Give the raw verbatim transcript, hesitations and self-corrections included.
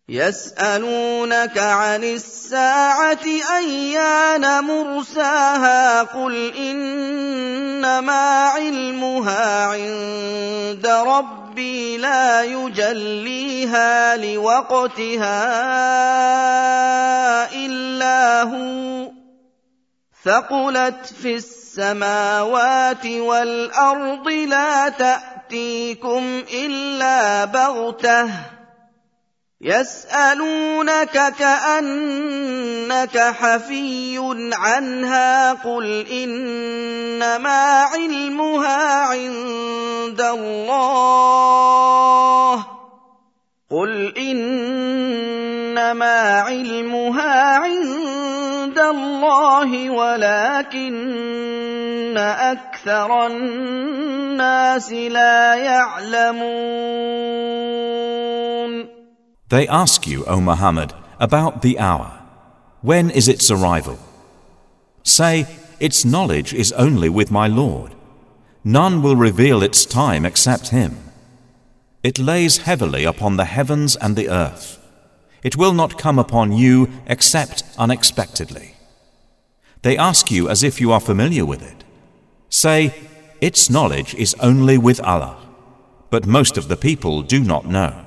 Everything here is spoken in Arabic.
يسألونك عن الساعة أيان مرساها قل إنما علمها عند ربي لا يجليها لوقتها إلا هو ثقلت في السماوات والأرض لا تأتيكم إلا بغتة يسألونك كأنك حفي عنها قل إنما علمها عند الله قل إنما علمها عند الله ولكن أكثر الناس لا يعلمون. They ask you, O Muhammad, about the hour. When is its arrival? Say, its knowledge is only with my Lord. None will reveal its time except Him. It lays heavily upon the heavens and the earth. It will not come upon you except unexpectedly. They ask you as if you are familiar with it. Say, its knowledge is only with Allah, but most of the people do not know.